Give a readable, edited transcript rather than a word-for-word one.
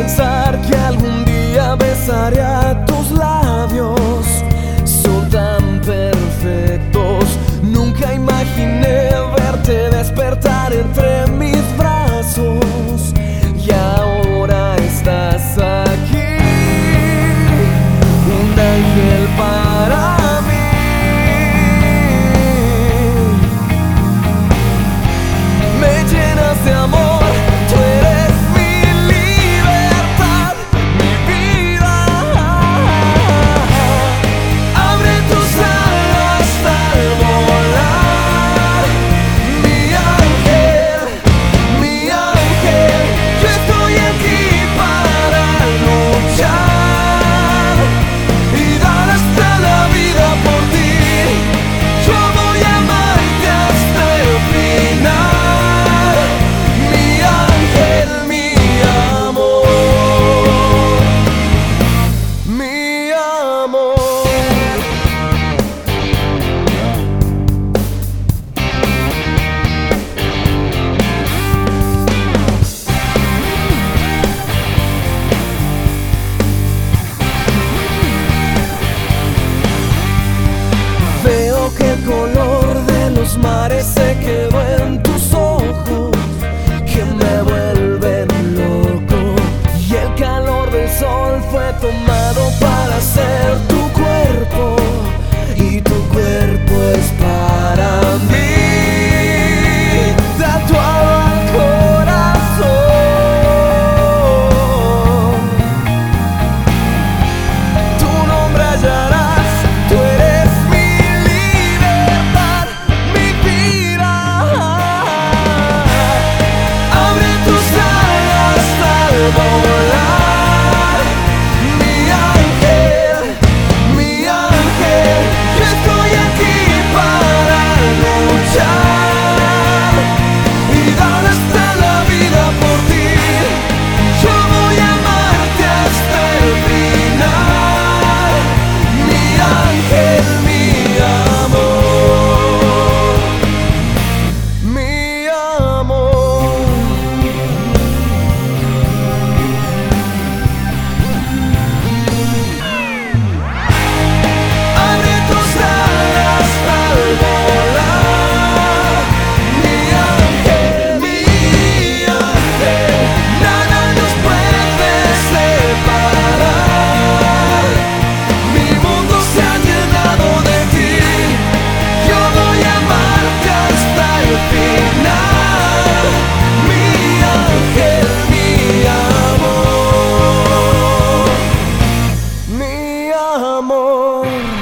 pensar que algún día besaré a tus labios. Son tan perfectos. Nunca imaginé verte despertar entre mis brazos. Y ahora estás aquí, un ángel para mí. Me llenas de amor, tú eres mi libertad, mi vida. Abre tus alas al volar, mi ángel, yo estoy aquí para luchar y dar hasta la vida por ti. Yo voy a amarte hasta el final, mi ángel, mi amor, mi amor. Veo que el color de los mares se quedó en tus ojos, que me vuelven loco. Y el calor del sol fue tomado para ser tu cuerpo, y tu cuerpo es para mí. Tatuado al corazón, tu nombre hallarás, tú eres mi libertad, mi vida. Abre tus alas al volar, mi ángel, yo estoy aquí para luchar y dar hasta la vida por ti. Yo voy a amarte hasta el final, mi ángel, mi amor, mi amor. Abre tus alas al volar, mi ángel, nada nos puede separar. Mi mundo se ha llenado de ti, yo voy a amarte hasta el final, mi ángel, mi amor, mi amor.